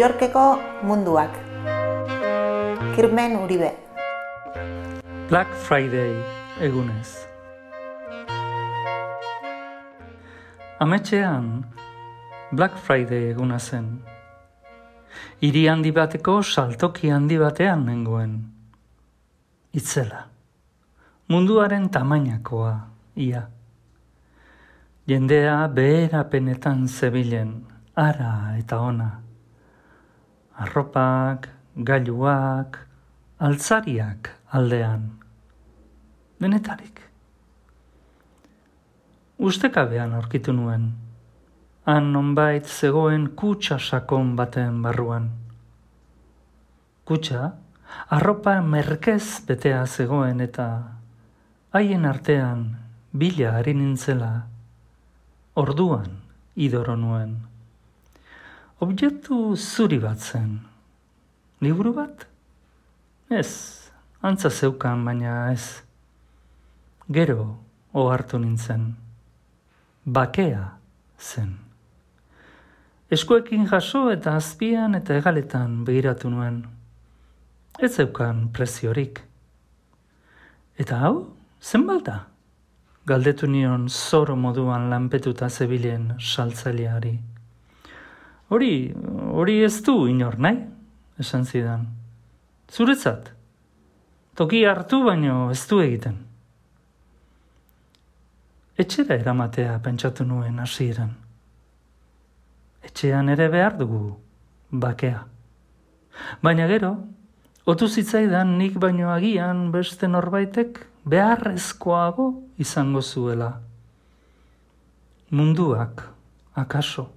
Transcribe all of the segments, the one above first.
Yorkeko munduak. Kirmen Uribe. Black Friday egunez. Ametxean Black Friday eguna zen. Hiri handi bateko saltoki handi batean nengoen. Itzela. Munduaren tamainakoa, ia. Jendea beherapenetan zebilen, ara eta ona. Arropak, gailuak, altzariak aldean. Denetarik. Ustekabean aurkitu nuen. Han nonbait zegoen kutxa sakon baten barruan. Kutxa, arropa merkez betea zegoen eta haien artean bila ari nintzela, orduan idoro nuen. Objektu zuri bat zen. Liburu bat? Ez, antza zeukan, baina ez. Gero ohartu nintzen. Bakea zen. Eskuekin jaso eta azpian eta hegaletan begiratu nuen. Ez zeukan preziorik. Eta hau, zenbat da? Galdetu nion zoro moduan lanpetuta zebilen saltzaileari. Hori ez du inor nahi, esan zidan. Zuretzat, toki hartu baino ez du egiten. Etxera eramatea pentsatu nuen hasieran. Etxean ere behar dugu, bakea. Baina gero, otu zitzaidan nik baino agian beste norbaitek beharrezkoago izango zuela. Munduak, akaso.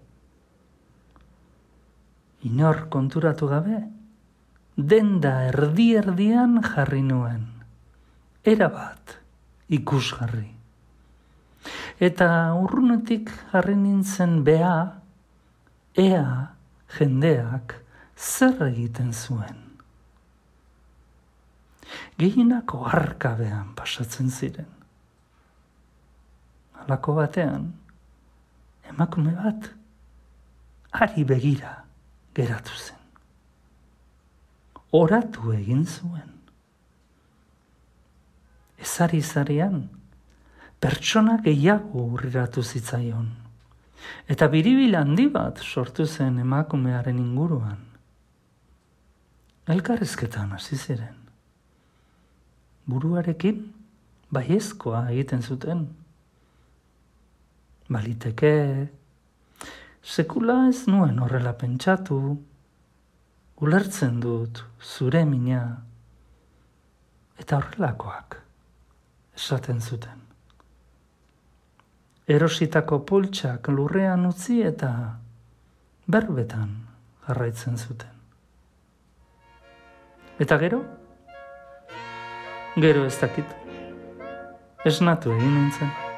Inor konturatu gabe, denda erdi-erdian jarri nuen. Erabat ikusgarri. Eta urrunetik jarri nintzen ea jendeak zer egiten zuen. Gehienak oharkabean pasatzen ziren. Halako batean, emakume bat, hari begira geratu zen. Oratu egin zuen. Ezari-zarian, pertsona gehiago urriratu zitzaion. Eta biribil handi bat sortu zen emakumearen inguruan. Elkarrizketan hasi ziren. Buruarekin baiezkoa egiten zuten. Baliteke, sekula ez nuen horrela pentsatu, ulertzen dut zure mina, eta horrelakoak esaten zuten. Erositako poltsak lurrean utzi eta berbetan jarraitzen zuten. Eta gero? Gero ez dakit. Esnatu egin nintzen.